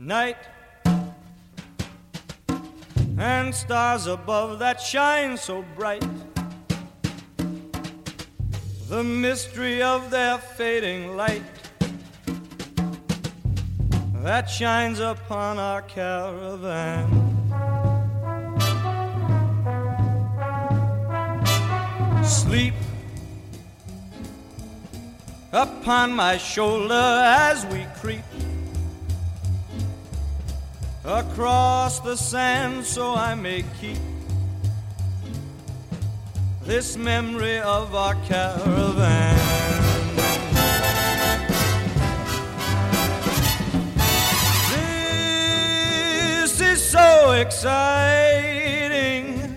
night and stars above that shine so bright. The mystery of their fading light that shines upon our caravan. Sleep upon my shoulder as we creep across the sand, so I may keep this memory of our caravan. This is so exciting.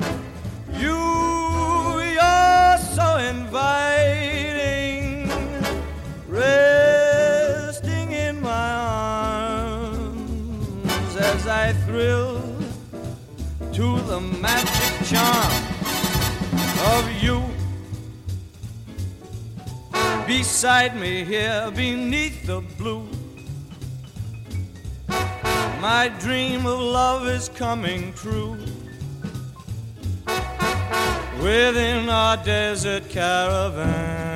You're so inviting, resting in my arms as I thrill to the magic charm of you. Beside me here beneath the blue, my dream of love is coming true. Within our desert caravan.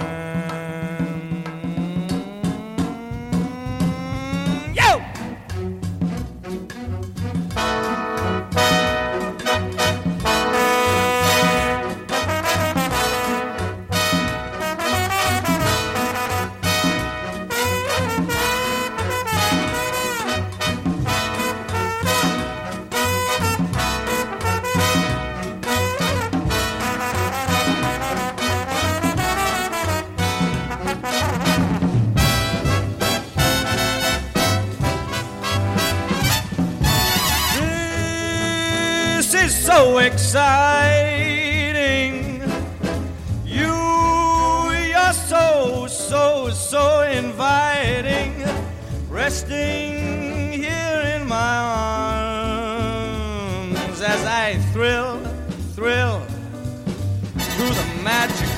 Yo! So exciting. You're so inviting, resting here in my arms as I thrill to the magic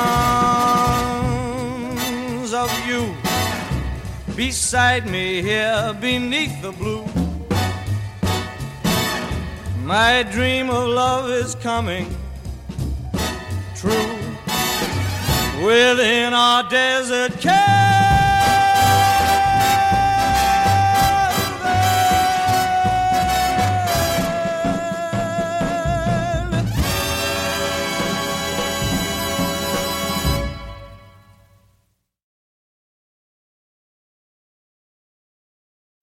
charms of you. Beside me here beneath the blue, my dream of love is coming true within our desert cave.